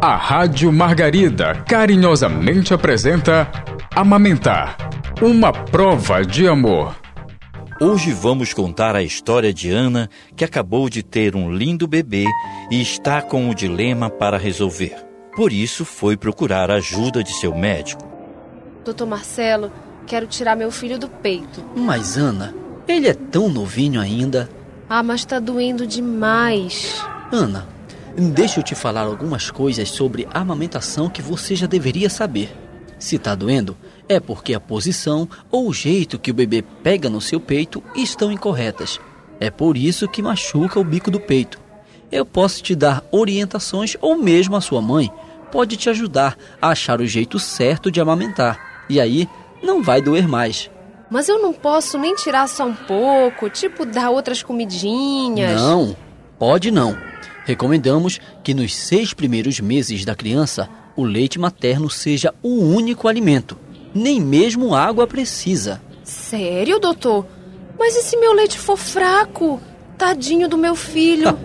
A Rádio Margarida carinhosamente apresenta Amamentar, uma prova de amor. Hoje vamos contar a história de Ana, que acabou de ter um lindo bebê e está com um dilema para resolver. Por isso foi procurar a ajuda de seu médico. Doutor Marcelo, quero tirar meu filho do peito. Mas Ana, ele é tão novinho ainda. Mas tá doendo demais. Ana, deixa eu te falar algumas coisas sobre a amamentação que você já deveria saber. Se tá doendo, é porque a posição ou o jeito que o bebê pega no seu peito estão incorretas. É por isso que machuca o bico do peito. Eu posso te dar orientações ou mesmo a sua mãe pode te ajudar a achar o jeito certo de amamentar. E aí não vai doer mais. Mas eu não posso nem tirar só um pouco, tipo dar outras comidinhas. Não, pode não. Recomendamos que nos 6 primeiros meses da criança, o leite materno seja o único alimento. Nem mesmo água precisa. Sério, doutor? Mas e se meu leite for fraco? Tadinho do meu filho.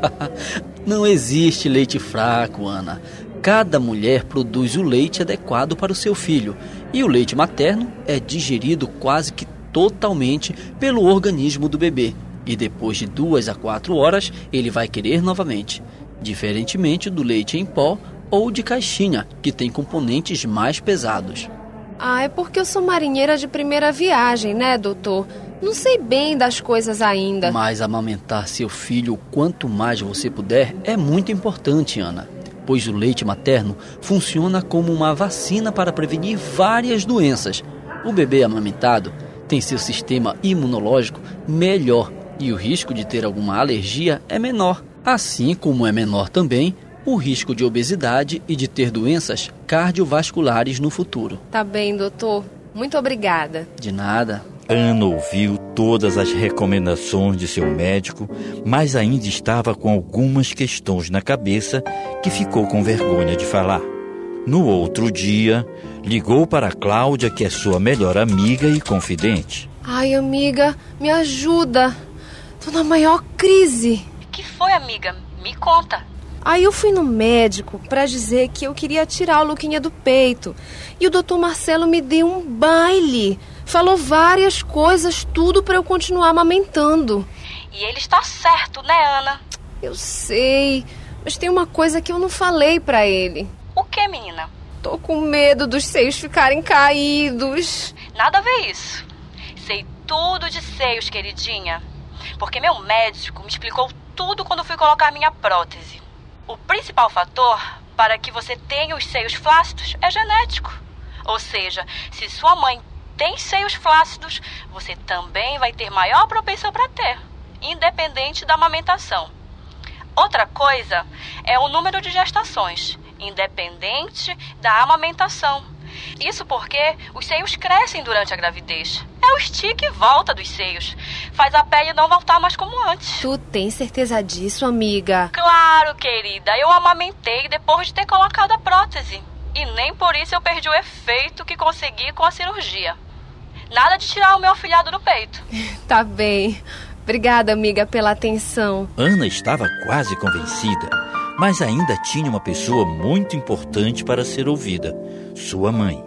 Não existe leite fraco, Ana. Cada mulher produz o leite adequado para o seu filho. E o leite materno é digerido quase que totalmente pelo organismo do bebê. E depois de 2 a 4 horas, ele vai querer novamente. Diferentemente do leite em pó ou de caixinha, que tem componentes mais pesados. É porque eu sou marinheira de primeira viagem, né, doutor? Não sei bem das coisas ainda. Mas amamentar seu filho o quanto mais você puder é muito importante, Ana. Pois o leite materno funciona como uma vacina para prevenir várias doenças. O bebê amamentado tem seu sistema imunológico melhor e o risco de ter alguma alergia é menor. Assim como é menor também o risco de obesidade e de ter doenças cardiovasculares no futuro. Tá bem, doutor. Muito obrigada. De nada. Ana ouviu todas as recomendações de seu médico, mas ainda estava com algumas questões na cabeça que ficou com vergonha de falar. No outro dia, ligou para a Cláudia, que é sua melhor amiga e confidente. Amiga, me ajuda. Tô na maior crise. O que foi, amiga? Me conta. Eu fui no médico para dizer que eu queria tirar o Luquinha do peito. E o doutor Marcelo me deu um baile. Falou várias coisas, tudo para eu continuar amamentando. E ele está certo, né, Ana? Eu sei, mas tem uma coisa que eu não falei para ele. O que, menina? Tô com medo dos seios ficarem caídos. Nada a ver isso. Sei tudo de seios, queridinha. Porque meu médico me explicou tudo quando fui colocar minha prótese. O principal fator para que você tenha os seios flácidos é genético. Ou seja, se sua mãe tem seios flácidos, você também vai ter maior propensão para ter, independente da amamentação. Outra coisa é o número de gestações, independente da amamentação. Isso porque os seios crescem durante a gravidez. É o estica e volta dos seios. Faz a pele não voltar mais como antes. Tu tem certeza disso, amiga? Claro, querida. Eu amamentei depois de ter colocado a prótese. E nem por isso eu perdi o efeito que consegui com a cirurgia. Nada de tirar o meu afilhado do peito. Tá bem. Obrigada, amiga, pela atenção. Ana estava quase convencida, mas ainda tinha uma pessoa muito importante para ser ouvida, sua mãe.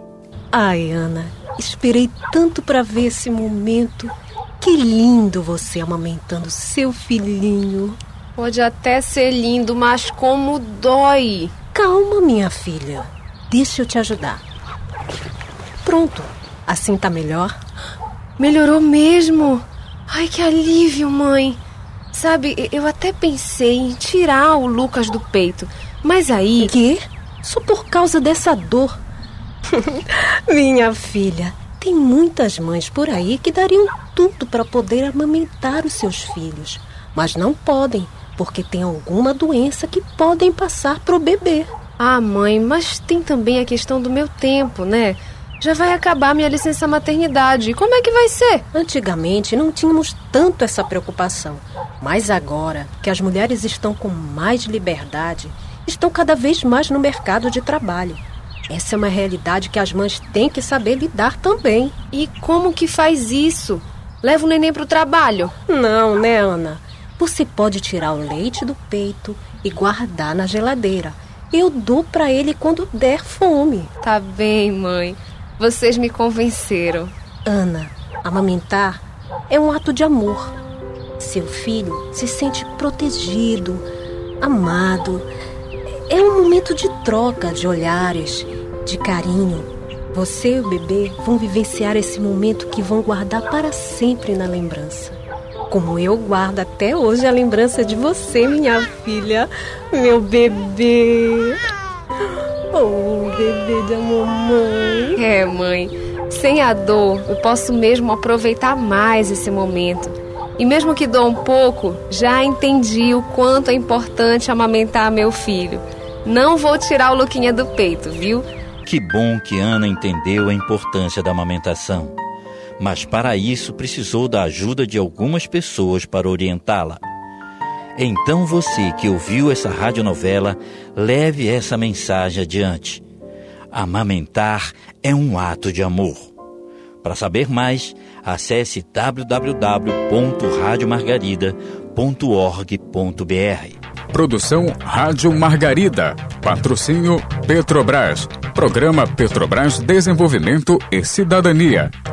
Ana, esperei tanto para ver esse momento. Que lindo você amamentando seu filhinho. Pode até ser lindo, mas como dói. Calma, minha filha. Deixa eu te ajudar. Pronto. Assim tá melhor? Melhorou mesmo. Que alívio, mãe. Sabe, eu até pensei em tirar o Lucas do peito. Mas aí... Quê? Só por causa dessa dor? Minha filha, tem muitas mães por aí que dariam tudo para poder amamentar os seus filhos. Mas não podem, porque tem alguma doença que podem passar pro bebê. Mãe, mas tem também a questão do meu tempo, né? Já vai acabar minha licença maternidade. Como é que vai ser? Antigamente não tínhamos tanto essa preocupação. Mas agora que as mulheres estão com mais liberdade, estão cada vez mais no mercado de trabalho. Essa é uma realidade que as mães têm que saber lidar também. E como que faz isso? Leva o neném pro trabalho? Não, né, Ana? Você pode tirar o leite do peito e guardar na geladeira. eu dou para ele quando der fome. Tá bem, mãe. Vocês me convenceram. Ana, amamentar é um ato de amor. Seu filho se sente protegido, amado. É um momento de troca de olhares, de carinho. Você e o bebê vão vivenciar esse momento que vão guardar para sempre na lembrança. Como eu guardo até hoje a lembrança de você, minha filha, meu bebê. Oh, bebê da mamãe. É, mãe. Sem a dor, eu posso mesmo aproveitar mais esse momento. E mesmo que dou um pouco, já entendi o quanto é importante amamentar meu filho. Não vou tirar o Luquinha do peito, viu? Que bom que Ana entendeu a importância da amamentação. Mas para isso precisou da ajuda de algumas pessoas para orientá-la. Então você que ouviu essa radionovela, leve essa mensagem adiante. Amamentar é um ato de amor. Para saber mais, acesse www.radiomargarida.org.br. Produção Rádio Margarida. Patrocínio Petrobras. Programa Petrobras Desenvolvimento e Cidadania.